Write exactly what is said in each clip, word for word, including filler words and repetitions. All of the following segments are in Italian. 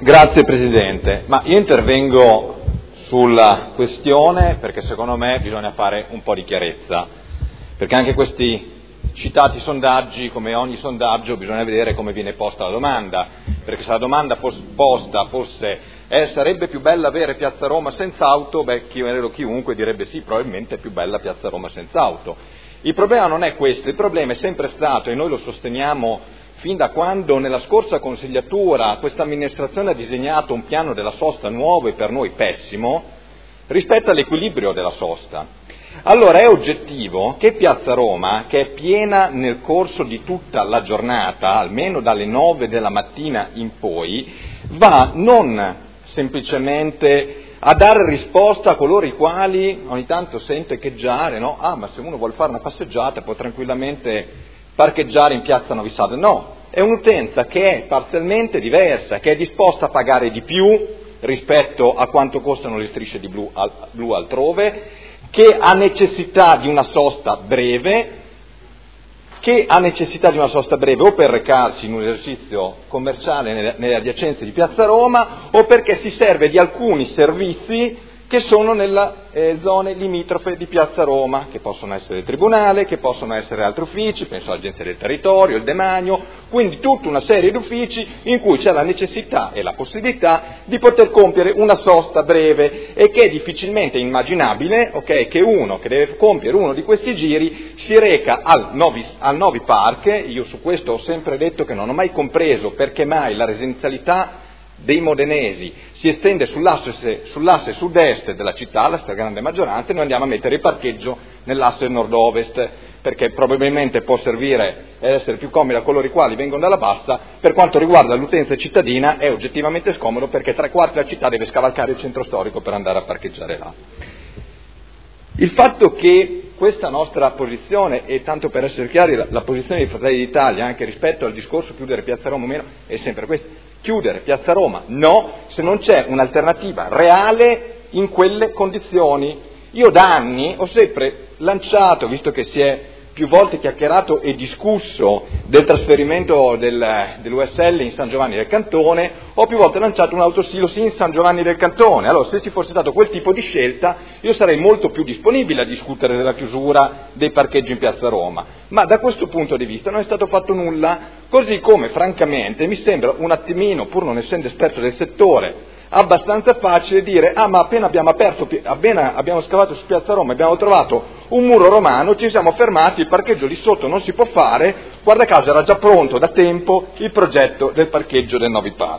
Grazie Presidente, ma io intervengo sulla questione perché secondo me bisogna fare un po' di chiarezza, perché anche questi citati sondaggi, come ogni sondaggio, bisogna vedere come viene posta la domanda, perché se la domanda fosse posta fosse eh, sarebbe più bella avere Piazza Roma senza auto, beh, chiunque direbbe sì, probabilmente è più bella Piazza Roma senza auto. Il problema non è questo, il problema è sempre stato, e noi lo sosteniamo fin da quando nella scorsa consigliatura questa amministrazione ha disegnato un piano della sosta nuovo e per noi pessimo, rispetto all'equilibrio della sosta. Allora è oggettivo che Piazza Roma, che è piena nel corso di tutta la giornata, almeno dalle nove della mattina in poi, va non semplicemente a dare risposta a coloro i quali ogni tanto sento echeggiare, no? Ah, ma se uno vuole fare una passeggiata può tranquillamente parcheggiare in Piazza Novi Sad. No, è un'utenza che è parzialmente diversa, che è disposta a pagare di più rispetto a quanto costano le strisce di blu, al, blu altrove, che ha necessità di una sosta breve, che ha necessità di una sosta breve o per recarsi in un esercizio commerciale nelle, nelle adiacenze di Piazza Roma o perché si serve di alcuni servizi che sono nelle eh, zone limitrofe di Piazza Roma, che possono essere il Tribunale, che possono essere altri uffici, penso all'Agenzia del Territorio, il Demanio, quindi tutta una serie di uffici in cui c'è la necessità e la possibilità di poter compiere una sosta breve e che è difficilmente immaginabile, okay, che uno che deve compiere uno di questi giri si reca al Novi, al Novi Park. Io su questo ho sempre detto che non ho mai compreso perché mai la residenzialità dei modenesi si estende sull'asse, sull'asse sud-est della città, la stragrande maggioranza, e noi andiamo a mettere il parcheggio nell'asse nord-ovest, perché probabilmente può servire ed essere più comodo a coloro i quali vengono dalla bassa. Per quanto riguarda l'utenza cittadina è oggettivamente scomodo perché tre quarti della città deve scavalcare il centro storico per andare a parcheggiare là. Il fatto che questa nostra posizione, e tanto per essere chiari la, la posizione di Fratelli d'Italia anche rispetto al discorso chiudere Piazza Roma o meno, è sempre questa: chiudere Piazza Roma no, se non c'è un'alternativa reale in quelle condizioni. Io da anni ho sempre lanciato, visto che si è più volte chiacchierato e discusso del trasferimento del, dell'U S L in San Giovanni del Cantone, ho più volte lanciato un autosilos in San Giovanni del Cantone. Allora, se ci fosse stato quel tipo di scelta, io sarei molto più disponibile a discutere della chiusura dei parcheggi in Piazza Roma, ma da questo punto di vista non è stato fatto nulla, così come francamente mi sembra un attimino, pur non essendo esperto del settore, abbastanza facile dire: ah, ma appena abbiamo aperto, appena abbiamo scavato su Piazza Roma, abbiamo trovato un muro romano, ci siamo fermati, il parcheggio lì sotto non si può fare, guarda caso era già pronto da tempo il progetto del parcheggio del Novi Park.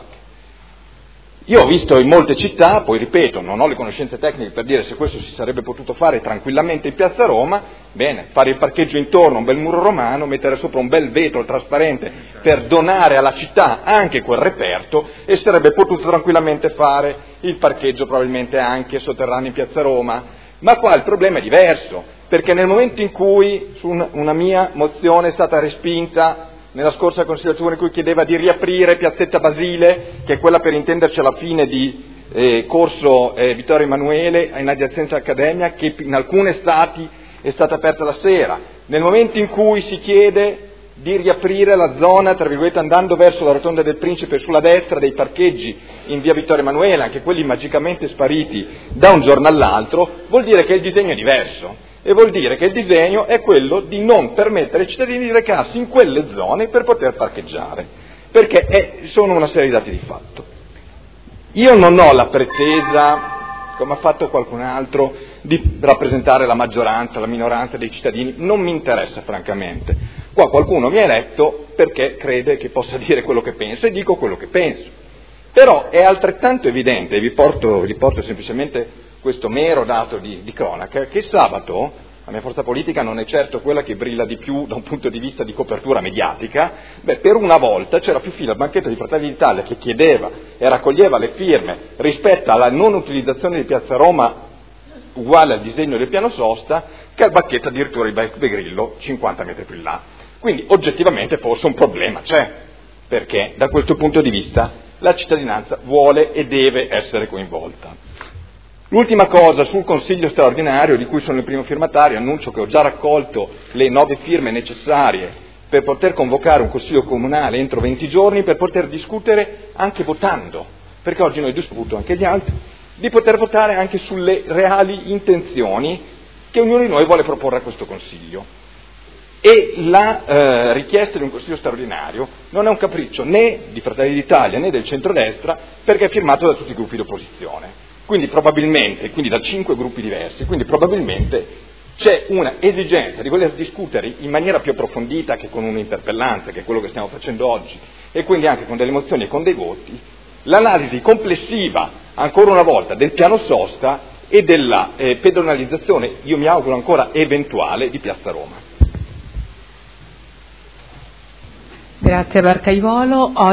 Io ho visto in molte città, poi ripeto, non ho le conoscenze tecniche per dire se questo si sarebbe potuto fare tranquillamente in Piazza Roma, bene, fare il parcheggio intorno a un bel muro romano, mettere sopra un bel vetro trasparente per donare alla città anche quel reperto, e sarebbe potuto tranquillamente fare il parcheggio probabilmente anche sotterraneo in Piazza Roma. Ma qua il problema è diverso, perché nel momento in cui su una mia mozione è stata respinta nella scorsa consigliatura in cui chiedeva di riaprire Piazzetta Basile, che è quella per intenderci alla fine di eh, corso eh, Vittorio Emanuele, in adiacenza all'Accademia, che in alcuni stati è stata aperta la sera. Nel momento in cui si chiede di riaprire la zona, tra virgolette, andando verso la Rotonda del Principe sulla destra dei parcheggi in via Vittorio Emanuele, anche quelli magicamente spariti da un giorno all'altro, vuol dire che il disegno è diverso. E vuol dire che il disegno è quello di non permettere ai cittadini di recarsi in quelle zone per poter parcheggiare, perché è, sono una serie di dati di fatto. Io non ho la pretesa, come ha fatto qualcun altro, di rappresentare la maggioranza, la minoranza dei cittadini, non mi interessa francamente. Qua qualcuno mi ha eletto perché crede che possa dire quello che pensa e dico quello che penso. Però è altrettanto evidente, e vi porto, vi porto semplicemente questo mero dato di, di cronaca, che sabato la mia forza politica non è certo quella che brilla di più da un punto di vista di copertura mediatica. Beh, per una volta c'era più fila al banchetto di Fratelli d'Italia che chiedeva e raccoglieva le firme rispetto alla non utilizzazione di Piazza Roma uguale al disegno del piano sosta, che al banchetto addirittura di Beppe Grillo cinquanta metri più in là. Quindi oggettivamente forse un problema c'è, perché da questo punto di vista la cittadinanza vuole e deve essere coinvolta. L'ultima cosa sul Consiglio straordinario, di cui sono il primo firmatario, annuncio che ho già raccolto le nove firme necessarie per poter convocare un Consiglio comunale entro venti giorni, per poter discutere anche votando, perché oggi noi discuto anche gli altri, di poter votare anche sulle reali intenzioni che ognuno di noi vuole proporre a questo Consiglio. E la eh, richiesta di un Consiglio straordinario non è un capriccio né di Fratelli d'Italia né del centrodestra, perché è firmato da tutti i gruppi di opposizione. Quindi probabilmente, quindi da cinque gruppi diversi, quindi probabilmente c'è una esigenza di voler discutere in maniera più approfondita che con un'interpellanza, che è quello che stiamo facendo oggi, e quindi anche con delle mozioni e con dei voti, l'analisi complessiva, ancora una volta, del piano sosta e della eh, pedonalizzazione, io mi auguro ancora eventuale, di Piazza Roma. Grazie Barcaivolo.